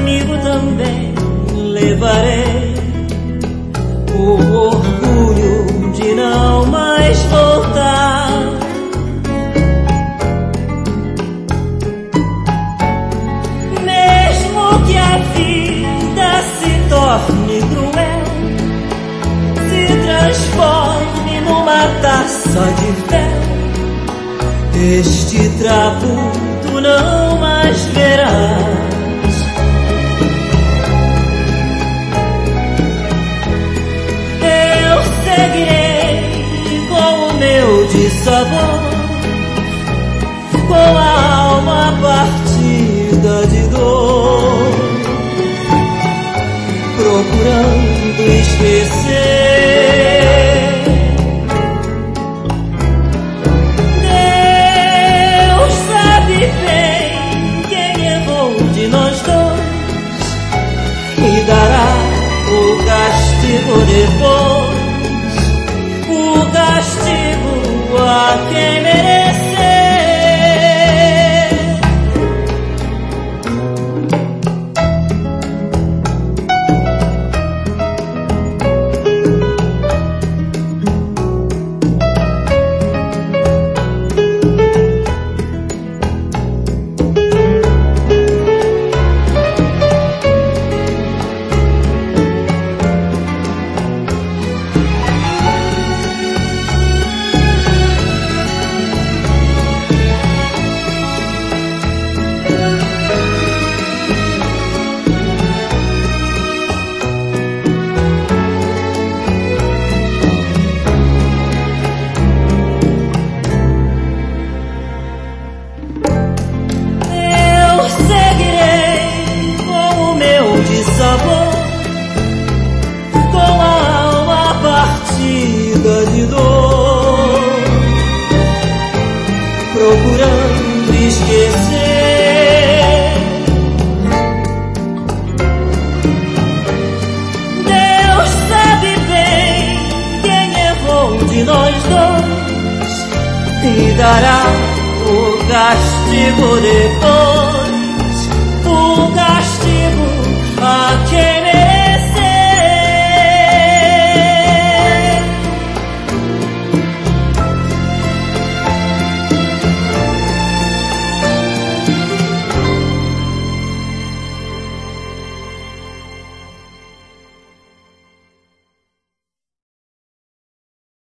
comigo também levarei o orgulho de não mais voltar. Mesmo que a vida se torne cruel, se transforme numa taça de fel, este trapo tu não mais verás. Eu seguirei com o meu dissabor, com a alma partida de dor, procurando esquecer. Deus sabe bem quem errou de nós dois e dará o castigo depois, o castigo a quem merecer. Com a alma partida de dor, procurando esquecer. Deus sabe bem quem errou de nós dois e dará o castigo depois, o castigo a quem